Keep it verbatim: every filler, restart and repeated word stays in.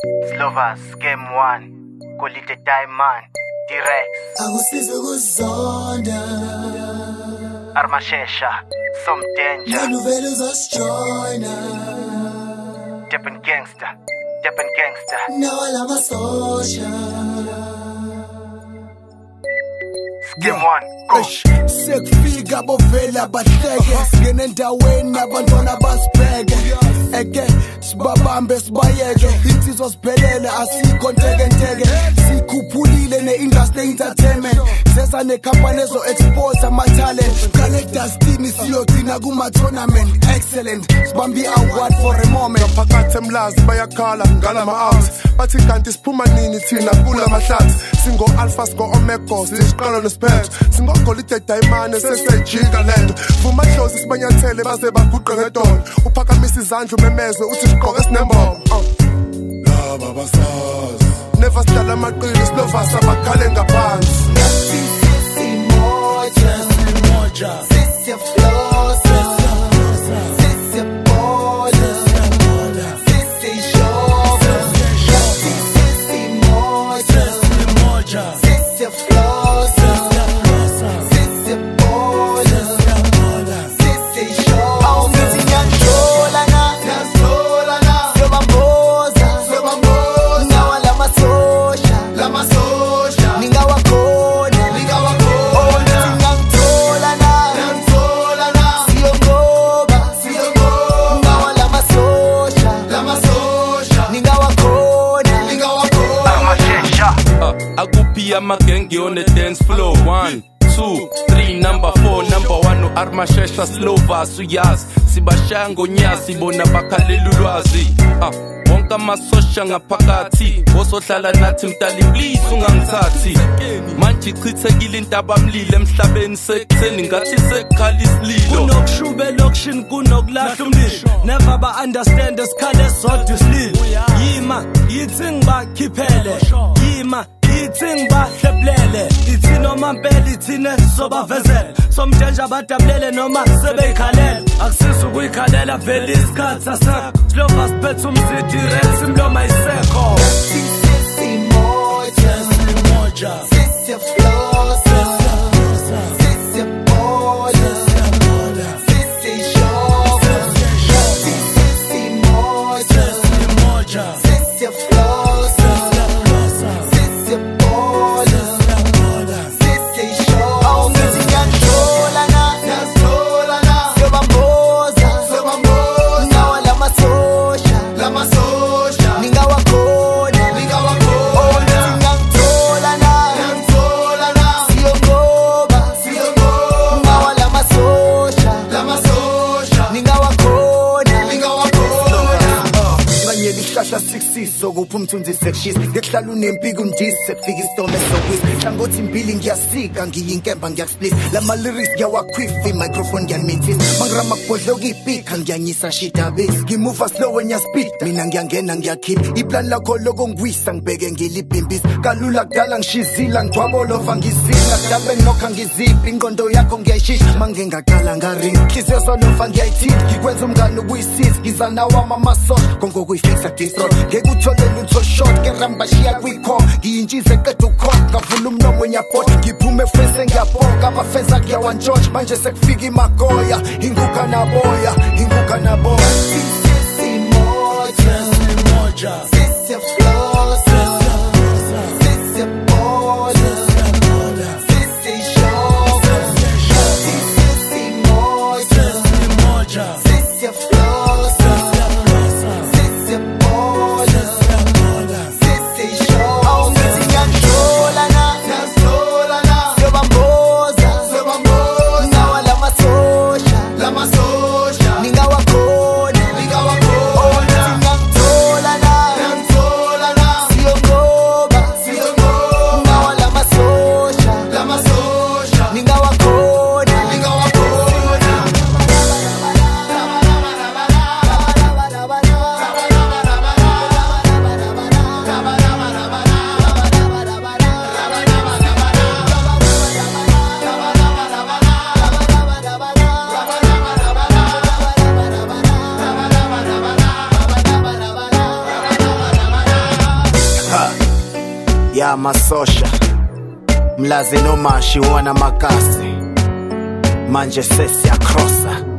Slovas, Game One, Kolite Diamond, T-Rex, Akusize ukuzonda Armashesha, Some Danger, Nanu vele uzosijoyina Deppen Gangster, Deppen Gangster, Nawala masosha Game One, go. Sekufika bovela bahleke singene endaweni abantwana basibheke eke sibabambe sibayeke insizwa siphelele asikho nteke nteke sikhuphulile ne-industry entertainment sesa nekhampani ezo expose ama-talent qale dustini siyogcina kuma-tournament excellent sibambi award for a moment phakathi emlazi bayakhala ngala ma-out bathi kanti siphuma nini thina kula mahlathi singo-alpha singo-omega sisiqalo nesiphetho singogolide dayimane sesejika lento vumadlozi sibanyathele baze baguqe ngedolo uphakamisa izandla umemezwe uthi siqoke esinembomo laba basazi never sidala amaqili Slovas abakhale ngaphansi Sisi moja Sisi flosa Sisi bola Sisi shoga Sisi moja Sisi flosa Sisi bola Sisi shoga Awumithi ngiyangitholana Ngiyangitholana Sobamboza Sobamboza Ngawa lamasosha Lamasosha Ningawakhona Ningawakhona Ngiyangitholana Ngiyangitholana Siyongoba Siyongoba Ngawa lamasosha Lamasosha Ningawakhona Ningawakhona Armashesha, Akuphi amagenge on the dance floor. One, two, three, number four, number one Armashesha Slovas uyazi sibashaya ngonyasi bona bakhalela ulwazi ah wonke amasosha ngaphakathi wosohlala nathi mdali please ungangithathi manje ichithekile into abamlile emhlabeni sekutheni ngathi sekhala isililo kunokushube lokushini kunokulahla umlisho never ba understand esikhale sodwa isililo yima yithi ngibakhiphele yima yithi ngibahleblele ithi noma mpela ithine sobavezela somjenja badabulele noma sebeyikhalela akusiza ukuyikhalela vele isikhathi sasakho Slovas phethe umzidi resi mloma isekho Sisi moja Sisi flosa Sisi bola Sisi shoga Sisi moja Sisi flosa Sisi bola Sisi shoga Awumithi ngiyangitholana Ngiyangitholana Sobamboza Sobamboza Ngawa lamasosha Lamasosha Ningawakhona Ningawakhona Ngiyangitholana Ngiyangitholana Siyongoba Siyongoba Ngawa lamasosha Lamasosha Ningawakhona Ningawakhona ibanyela isihlahla sikusiso kuphi umthunzi sekushisa ngekuhlala unempiko undise kufika isitome sokwisa hlangothi imbili ngiyasika ngiyinkemba ngiyakusplit lama-lyrics ngiyawakhwifa i-microphone ngiyanimithisa mangirama kubhodle ukuyipika ngiyanyisa shidabisi ngimuva slow ngiyaspid mina ngiyangena ngiyakhipha iplani lakho loko ngiwisa ngibheke ngilibhimbisa kalula kudala ngishizila ngigwabolova ngizila kudala nginokha ngiziphi ingqondo yakho ngiyayishisha mangingaqala ngaringa nhliziyo solova ngiyayithinta ngikwenza umngane ukuyisiza ngiza nawama amasosha kongokuyifixa destroy ngeke uthole lutho short ngerambashiya kwikho ngiyintshize eqeda ukhokha ngavula umlomo nyabhoda ngiphume efese ngiyabhoka amafenza kuyawantshontsha manje sekufika imagoya inguka naboya inguka naboya Sisi moja Sisi flosa Sisi bola Sisi shoga Sisi moja Sisi flosa Sisi bola Sisi shoga Awumithi ngiyangitholana Ngiyangitholana Sobamboza Sobamboza Ngawa lamasosha Lamasosha Ningawakhona Ningawakhona Ngiyangitholana la masosha mlazi nomashi wana makasi manje sesi ya krosa